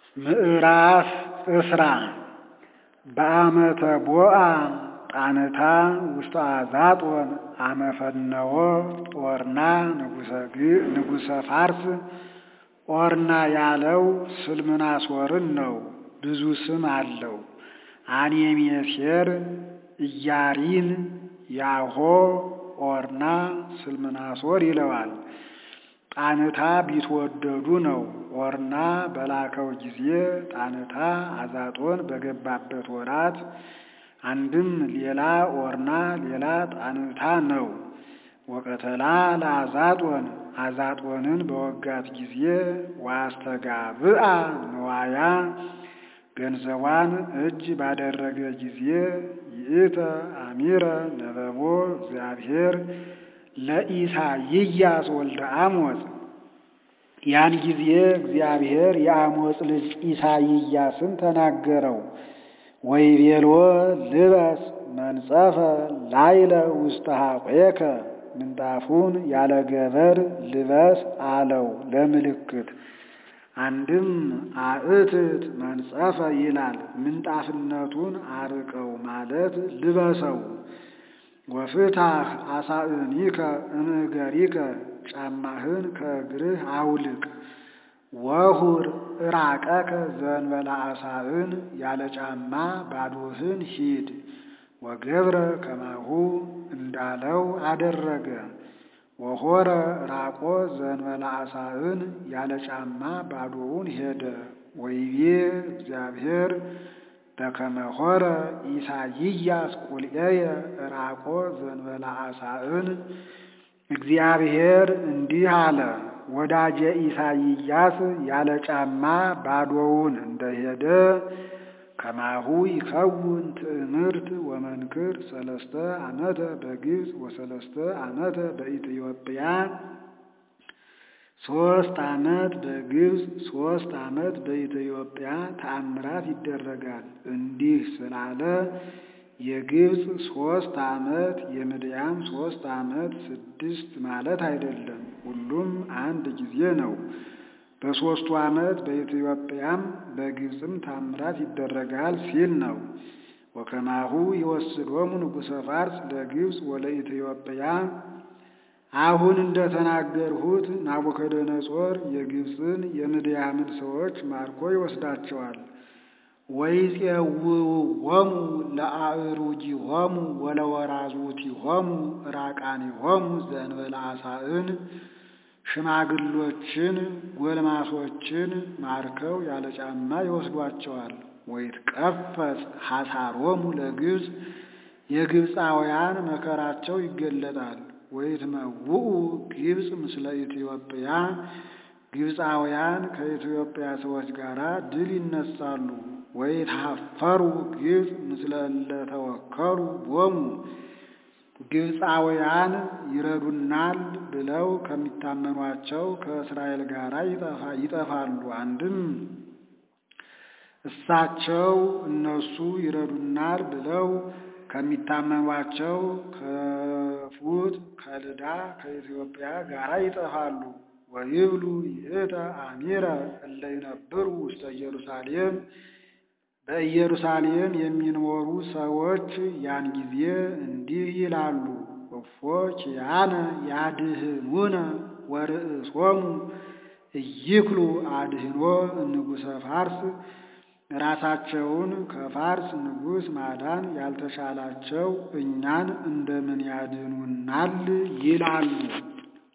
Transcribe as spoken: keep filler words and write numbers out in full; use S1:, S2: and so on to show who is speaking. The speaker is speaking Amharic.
S1: ምዕራፍ እስራ በአመተ ቦአ ጣንታ ውስተ አዛጦን አመፈነወ ኦርና ንጉሰ ፋርስ። ኦርና ያለው ስልምናሶርን ነው። ብዙ ስም አለው። አኔሜሴር፣ ኢያሪን፣ ያሆ፣ ኦርና፣ ስልምናሶር ይለዋል። ጣንታ ቢትወደዱ ነው። ኦርና በላከው ጊዜ ጣንታ አዛጦን በገባበት ወራት አንድም ሌላ ኦርና ሌላ ጣንታ ነው። ወቀተላ ለአዛጦን አዛጦንን በወጋት ጊዜ ዋስተጋብአ ንዋያ ገንዘቧን እጅ ባደረገ ጊዜ ይእተ አሚረ ነበቦ እግዚአብሔር ለኢሳይያስ ወልደ አሞጽ። ያን ጊዜ እግዚአብሔር የአሞጽ ልጅ ኢሳይያስን ተናገረው። ወይቤሎ ልበስ መንጸፈ ላይለ ውስተ ሐቆከ ምንጣፉን ያለ ገበር ልበስ አለው ለምልክት። አንድም አእትት መንጸፈ ይላል። ምንጣፍነቱን አርቀው ማለት ልበሰው። ወፍታህ አሳእኒከ እምእገሪከ ጫማህን ከእግርህ አውልቅ። ወሁር እራቀከ ዘእንበለ አሳእን ያለ ጫማ ባዶህን ሂድ። ወገብረ ከማሁ እንዳለው አደረገ። ወሆረ ራቆ ዘእንበለ አሳእን ያለ ጫማ ባዶውን ሄደ። ወይቤ እግዚአብሔር በከመ ሆረ ኢሳይያስ ቁልኤየ ራቆ ዘእንበለ አሳእን። እግዚአብሔር እንዲህ አለ፣ ወዳጄ ኢሳይያስ ያለ ጫማ ባዶውን እንደሄደ ከማሁ ይከውን ትእምርት ወመንክር ሰለስተ ዓመተ በግብፅ ወሰለስተ ዓመተ በኢትዮጵያ። ሶስት ዓመት በግብፅ ሶስት ዓመት በኢትዮጵያ ተአምራት ይደረጋል። እንዲህ ስላለ የግብፅ ሶስት ዓመት የምድያም ሶስት ዓመት ስድስት ማለት አይደለም። ሁሉም አንድ ጊዜ ነው። በሶስቱ ዓመት በኢትዮጵያም በግብፅም ተአምራት ይደረጋል ሲል ነው። ወከማሁ ይወስዶሙ ንጉሰ ፋርስ ለግብፅ ወለኢትዮጵያ። አሁን እንደተናገርሁት ናቡከደነጾር የግብፅን የምድያምን ሰዎች ማርኮ ይወስዳቸዋል። ወይፄውዎሙ ለአእሩጂሆሙ ወለወራዙቲሆሙ ራቃኒሆሙ ዘእንበለ አሳእን። ሽማግሎችን ጎልማሶችን ማርከው ያለ ጫማ ይወስዷቸዋል። ወይትቀፈጽ ሐሳሮሙ ለግብፅ የግብፃውያን መከራቸው ይገለጣል። ወይትመውኡ ግብፅ ምስለ ኢትዮጵያ ግብፃውያን ከኢትዮጵያ ሰዎች ጋር ድል ይነሳሉ። ወይትሐፈሩ ግብፅ ምስለ ለተወከሉ ቦሙ ግብፃውያን ይረዱናል ብለው ከሚታመኗቸው ከእስራኤል ጋር ይጠፋሉ። አንድም እሳቸው እነሱ ይረዱናል ብለው ከሚታመኗቸው ከፉት ከልዳ ከኢትዮጵያ ጋር ይጠፋሉ። ወይብሉ ይእተ አሚረ እለ ይነብሩ ውስተ ኢየሩሳሌም በኢየሩሳሌም የሚኖሩ ሰዎች ያን ጊዜ እንዲህ ይላሉ፣ እፎ ኪያነ ያድህኑነ ወርእሶሙ ኢይክሉ አድህኖ ንጉሰ ፋርስ። ራሳቸውን ከፋርስ ንጉሥ ማዳን ያልተሻላቸው እኛን እንደምን ያድኑናል ይላሉ።